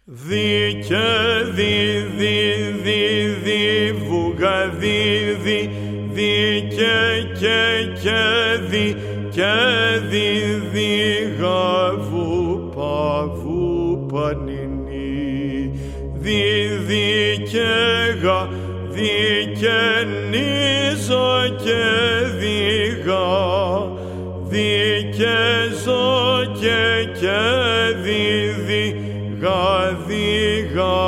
Δι βουγα δι και γαβου παβου πανινή δι και γα δι και νίζα και διγα δι και ζω και δι γα